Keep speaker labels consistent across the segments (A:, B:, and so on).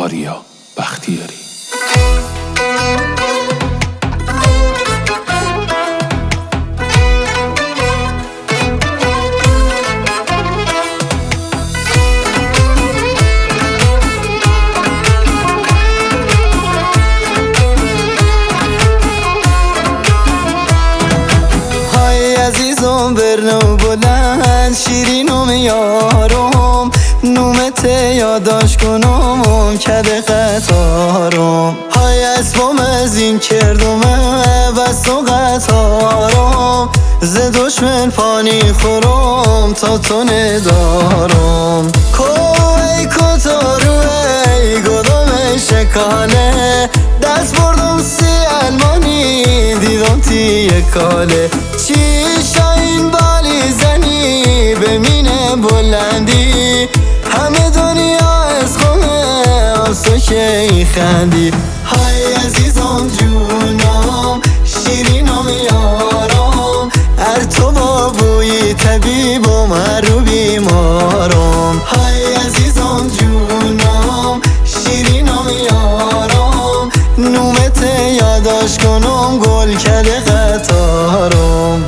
A: آریا بختیاری.
B: عزیزم برنو بلند شیرینم یارم نومت یاداش کنم کده قطارم های اسبم از این کردمه بس و قطارم ز دشمن پانی خورم تا تو ندارم کوی کتارو ای گدام شکاله دست بردم سی المانی دیدم تیه کاله چی شاین بالی زنی بمینه بلندی همه دنیا از خونه آسو که خندی های عزیزم جونم شیرینم یارم هر تو با بوی طبیبم هر رو بیمارم های عزیزم جونم شیرینم یارم نومت یاداش کنم گل کده قطارم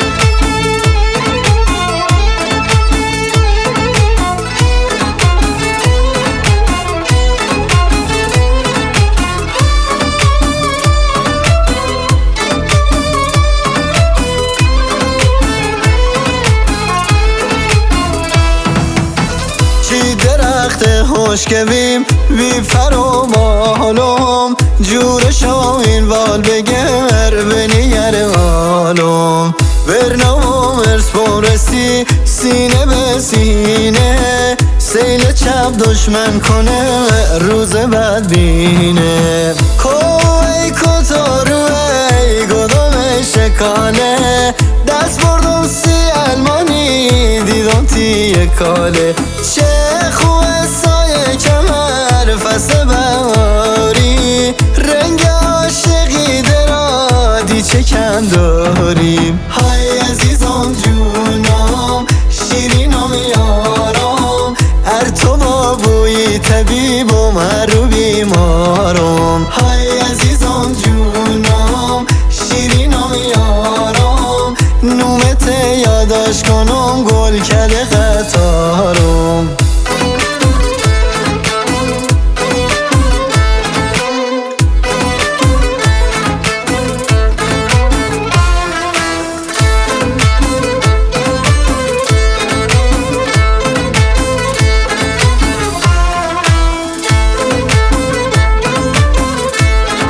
B: چی درخت خوشگویم بی فرامالم جورشو این وال بگر بنیر آلم برنام ارس بورسی سینه به سینه سیل چپ دشمن کنه روز بد بینه کوی کتارو ای گدام شکانه دست بردم سی المانی دیدم تیه کاله چه خوه سایه کمر فصل بهاری رنگ عاشقی درادی چه کم داریم های عزیزم جونم شیرینم یارم هر تو با بوی طبیبم هر رو بیمارم های عزیزم جونم شیرینم یارم نومت یاداش کنم گل کده قطارم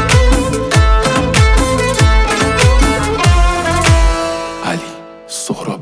A: علی سهراب.